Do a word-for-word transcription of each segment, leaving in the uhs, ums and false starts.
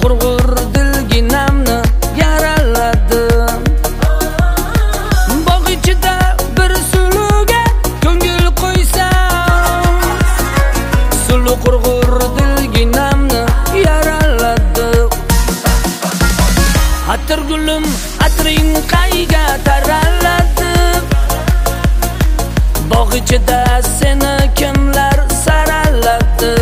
qurg'ur dilginamni yaraladim. Bog' ichida bir suluga ko'ngil qo'ysam, sulu qurg'ur dilginamni yaraladim. Atir gulim, atring qayga taraladi? Bog' ichida seni kimlar saraladi?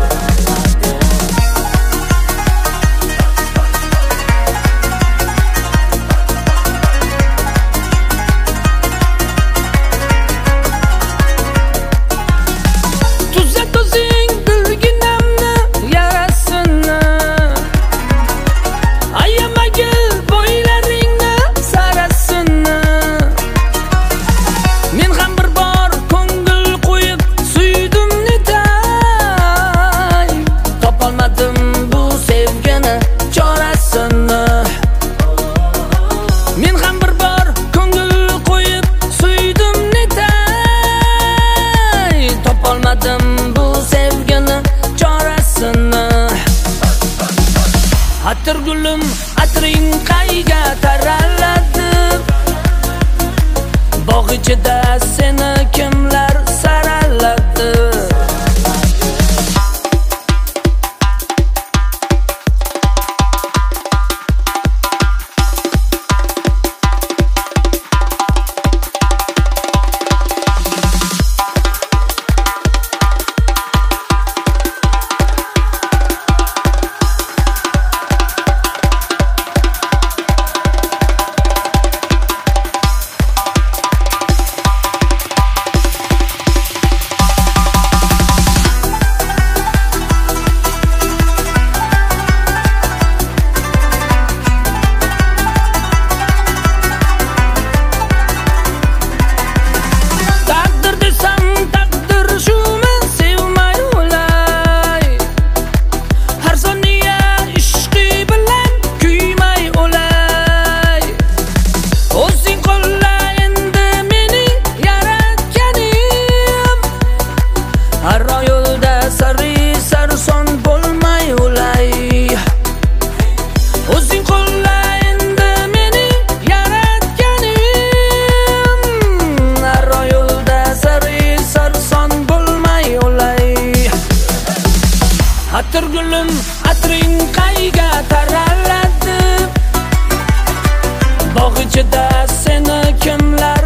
Tuzat o'zing dilginamni yarasini, ayamagil bo'ylaringni sarasini. Men ham bir bor ko'ngil qo'yib suydim netay, topolmadim bu sevgini chorasini. Men ham bir bor ko'ngil qo'yib suydim netay, topolmadim bu sevgini chorasini. Atir gulim, atring qayga taraladi? Bog' ichida seni kimlar saraladi? Takdir desam takdir shumi sevmay o'lay, har soniya ishqi bilan kuymay o'lay. O'zing qo'lla endi meni yaratganim, har yo'lda sari sarson bo'lmay o'lay. O'zing qo'lla endi meni yaratganim, har yo'lda sari sarson bo'lmay o'lay. Atir gulim, atring qayga taraladi? Bog' ichida seni kimlar